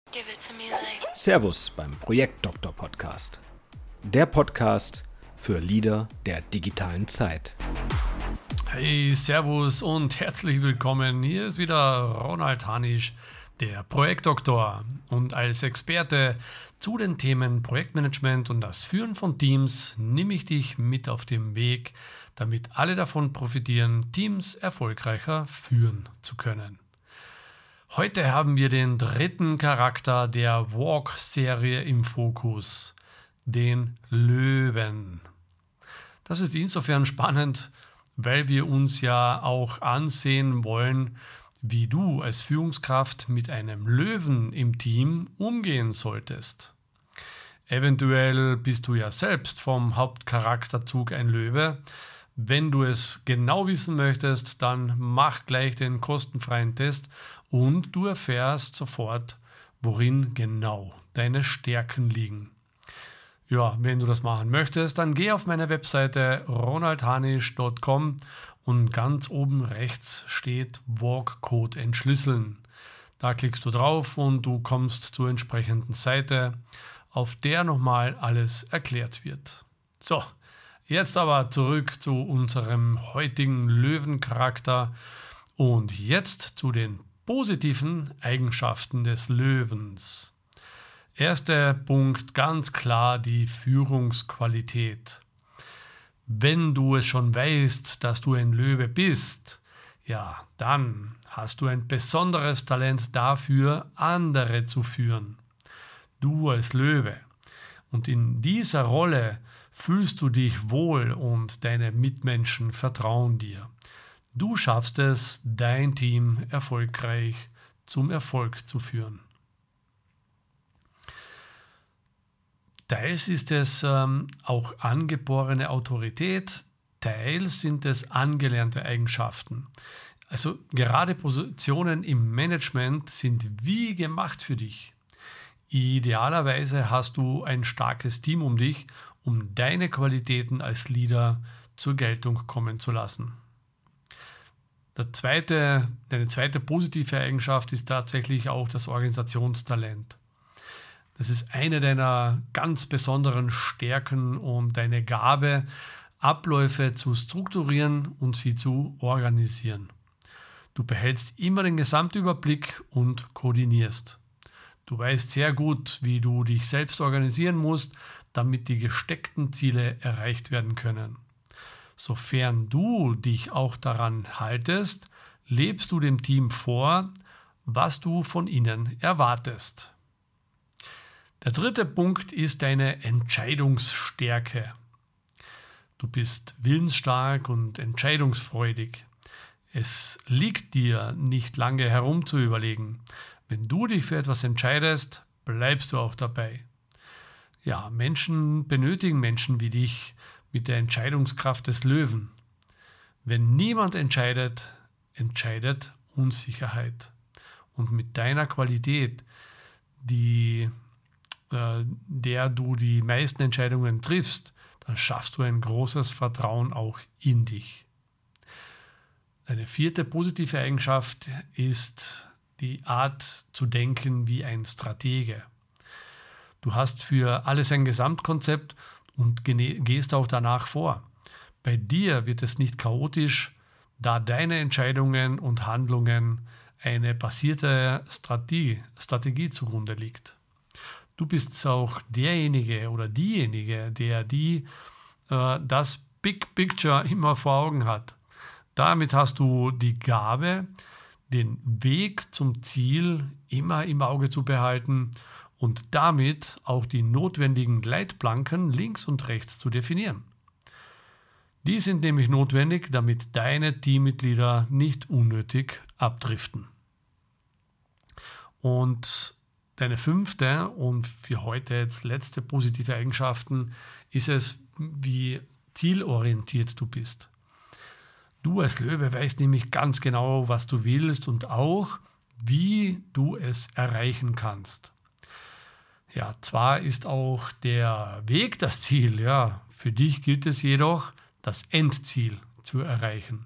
Give it to me like. Servus beim Projektdoktor Podcast. Der Podcast für Leader der digitalen Zeit. Hey, Servus und herzlich willkommen. Hier ist wieder Ronald Hanisch, der Projektdoktor. Und als Experte zu den Themen Projektmanagement und das Führen von Teams nehme ich dich mit auf den Weg, damit alle davon profitieren, Teams erfolgreicher führen zu können. Heute haben wir den dritten Charakter der Walk-Serie im Fokus, den Löwen. Das ist insofern spannend, weil wir uns ja auch ansehen wollen, wie du als Führungskraft mit einem Löwen im Team umgehen solltest. Eventuell bist du ja selbst vom Hauptcharakterzug ein Löwe. Wenn du es genau wissen möchtest, dann mach gleich den kostenfreien Test und du erfährst sofort, worin genau deine Stärken liegen. Ja, wenn du das machen möchtest, dann geh auf meine Webseite ronaldhanisch.com und ganz oben rechts steht Walk-Code entschlüsseln. Da klickst du drauf und du kommst zur entsprechenden Seite, auf der nochmal alles erklärt wird. So, jetzt aber zurück zu unserem heutigen Löwencharakter und jetzt zu den positiven Eigenschaften des Löwens. Erster Punkt, ganz klar die Führungsqualität. Wenn du es schon weißt, dass du ein Löwe bist, ja, dann hast du ein besonderes Talent dafür, andere zu führen. Du als Löwe. Und in dieser Rolle fühlst du dich wohl und deine Mitmenschen vertrauen dir. Du schaffst es, dein Team erfolgreich zum Erfolg zu führen. Teils ist es auch angeborene Autorität, teils sind es angelernte Eigenschaften. Also gerade Positionen im Management sind wie gemacht für dich. Idealerweise hast du ein starkes Team um dich, um deine Qualitäten als Leader zur Geltung kommen zu lassen. Deine zweite positive Eigenschaft ist tatsächlich auch das Organisationstalent. Das ist eine deiner ganz besonderen Stärken und deine Gabe, Abläufe zu strukturieren und sie zu organisieren. Du behältst immer den Gesamtüberblick und koordinierst. Du weißt sehr gut, wie du dich selbst organisieren musst, damit die gesteckten Ziele erreicht werden können. Sofern du dich auch daran haltest, lebst du dem Team vor, was du von ihnen erwartest. Der dritte Punkt ist deine Entscheidungsstärke. Du bist willensstark und entscheidungsfreudig. Es liegt dir nicht lange herum zu überlegen. Wenn du dich für etwas entscheidest, bleibst du auch dabei. Ja, Menschen benötigen Menschen wie dich mit der Entscheidungskraft des Löwen. Wenn niemand entscheidet, entscheidet Unsicherheit. Und mit deiner Qualität, der du die meisten Entscheidungen triffst, dann schaffst du ein großes Vertrauen auch in dich. Eine vierte positive Eigenschaft ist die Art zu denken wie ein Stratege. Du hast für alles ein Gesamtkonzept und gehst auch danach vor. Bei dir wird es nicht chaotisch, da deine Entscheidungen und Handlungen eine basierte Strategie zugrunde liegt. Du bist auch derjenige oder diejenige, der das Big Picture immer vor Augen hat. Damit hast du die Gabe, den Weg zum Ziel immer im Auge zu behalten und damit auch die notwendigen Leitplanken links und rechts zu definieren. Die sind nämlich notwendig, damit deine Teammitglieder nicht unnötig abdriften. Und deine fünfte und für heute jetzt letzte positive Eigenschaften ist es, wie zielorientiert du bist. Du als Löwe weißt nämlich ganz genau, was du willst und auch, wie du es erreichen kannst. Ja, zwar ist auch der Weg das Ziel, ja, für dich gilt es jedoch, das Endziel zu erreichen.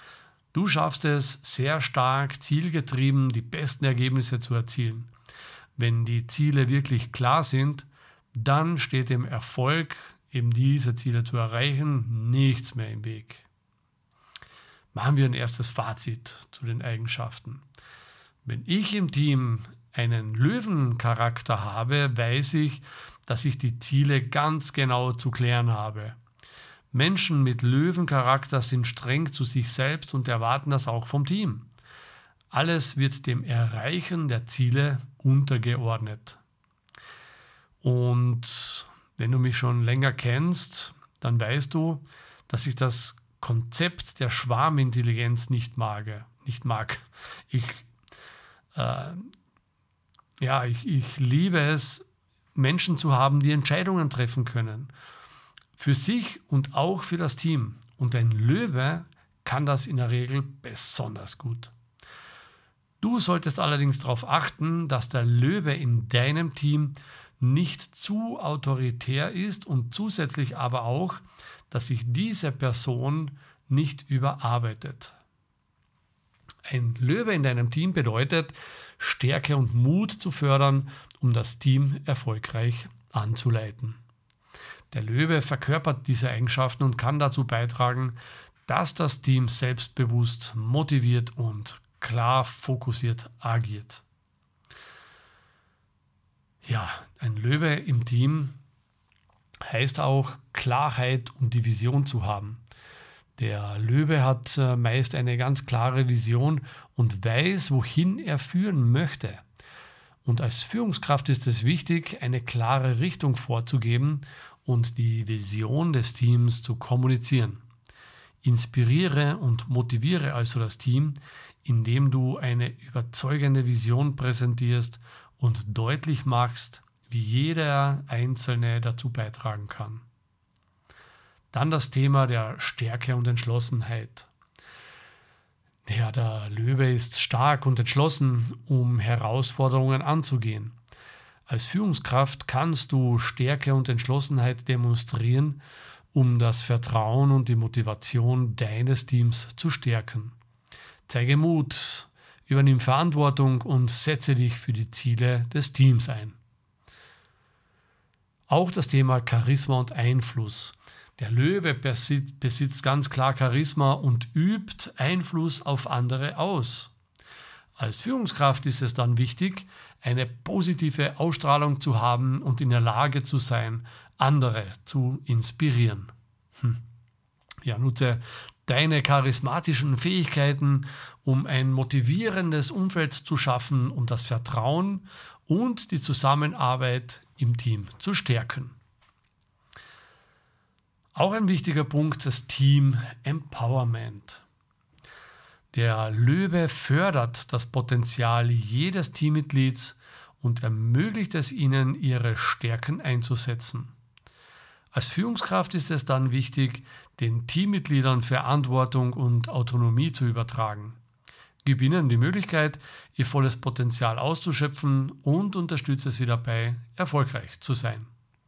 Du schaffst es sehr stark, zielgetrieben die besten Ergebnisse zu erzielen. wenn die Ziele wirklich klar sind, dann steht dem Erfolg, eben diese Ziele zu erreichen, nichts mehr im Weg. Machen wir ein erstes Fazit zu den Eigenschaften. Wenn ich im Team einen Löwencharakter habe, weiß ich, dass ich die Ziele ganz genau zu klären habe. Menschen mit Löwencharakter sind streng zu sich selbst und erwarten das auch vom Team. Alles wird dem Erreichen der Ziele untergeordnet. Und wenn du mich schon länger kennst, dann weißt du, dass ich das Konzept der Schwarmintelligenz nicht mag. Ich liebe es, Menschen zu haben, die Entscheidungen treffen können. Für sich und auch für das Team. Und ein Löwe kann das in der Regel besonders gut. Du solltest allerdings darauf achten, dass der Löwe in deinem Team nicht zu autoritär ist und zusätzlich aber auch, dass sich diese Person nicht überarbeitet. Ein Löwe in deinem Team bedeutet, Stärke und Mut zu fördern, um das Team erfolgreich anzuleiten. Der Löwe verkörpert diese Eigenschaften und kann dazu beitragen, dass das Team selbstbewusst, motiviert und klar fokussiert agiert. Ja, ein Löwe im Team heißt auch, Klarheit und die Vision zu haben. Der Löwe hat meist eine ganz klare Vision und weiß, wohin er führen möchte. Und als Führungskraft ist es wichtig, eine klare Richtung vorzugeben und die Vision des Teams zu kommunizieren. Inspiriere und motiviere also das Team, indem du eine überzeugende Vision präsentierst und deutlich machst, wie jeder Einzelne dazu beitragen kann. Dann das Thema der Stärke und Entschlossenheit. Ja, der Löwe ist stark und entschlossen, um Herausforderungen anzugehen. Als Führungskraft kannst du Stärke und Entschlossenheit demonstrieren, um das Vertrauen und die Motivation deines Teams zu stärken. Zeige Mut, übernimm Verantwortung und setze dich für die Ziele des Teams ein. Auch das Thema Charisma und Einfluss. Der Löwe besitzt ganz klar Charisma und übt Einfluss auf andere aus. Als Führungskraft ist es dann wichtig, eine positive Ausstrahlung zu haben und in der Lage zu sein, andere zu inspirieren. Ja, nutze deine charismatischen Fähigkeiten, um ein motivierendes Umfeld zu schaffen und das Vertrauen und die Zusammenarbeit im Team zu stärken. Auch ein wichtiger Punkt, das Team Empowerment. Der Löwe fördert das Potenzial jedes Teammitglieds und ermöglicht es ihnen, ihre Stärken einzusetzen. Als Führungskraft ist es dann wichtig, den Teammitgliedern Verantwortung und Autonomie zu übertragen. Gib ihnen die Möglichkeit, ihr volles Potenzial auszuschöpfen und unterstütze sie dabei, erfolgreich zu sein.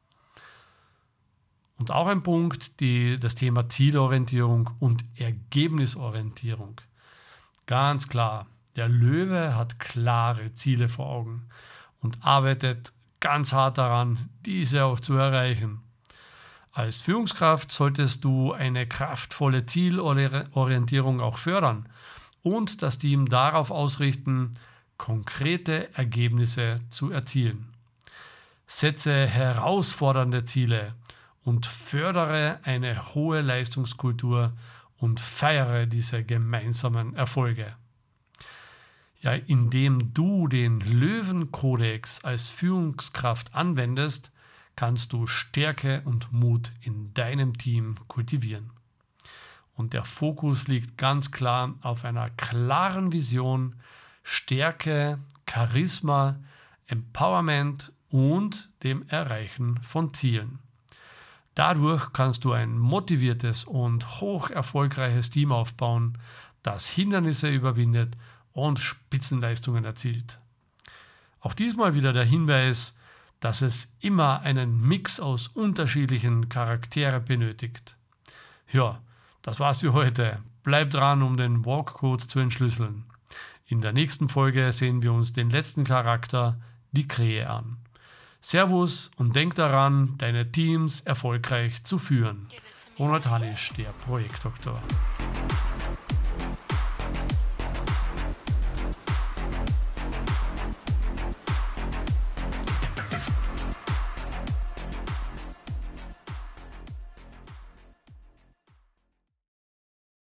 Und auch ein Punkt, das Thema Zielorientierung und Ergebnisorientierung. Ganz klar, der Löwe hat klare Ziele vor Augen und arbeitet ganz hart daran, diese auch zu erreichen. Als Führungskraft solltest du eine kraftvolle Zielorientierung auch fördern und das Team darauf ausrichten, konkrete Ergebnisse zu erzielen. Setze herausfordernde Ziele und fördere eine hohe Leistungskultur und feiere diese gemeinsamen Erfolge. Ja, indem du den Löwenkodex als Führungskraft anwendest, kannst du Stärke und Mut in deinem Team kultivieren. Und der Fokus liegt ganz klar auf einer klaren Vision, Stärke, Charisma, Empowerment und dem Erreichen von Zielen. Dadurch kannst du ein motiviertes und hoch erfolgreiches Team aufbauen, das Hindernisse überwindet und Spitzenleistungen erzielt. Auch diesmal wieder der Hinweis, dass es immer einen Mix aus unterschiedlichen Charakteren benötigt. Ja, das war's für heute. Bleib dran, um den Walk-Code zu entschlüsseln. In der nächsten Folge sehen wir uns den letzten Charakter, die Krähe an. Servus und denk daran, deine Teams erfolgreich zu führen. Ronald Hanisch, der Projektdoktor.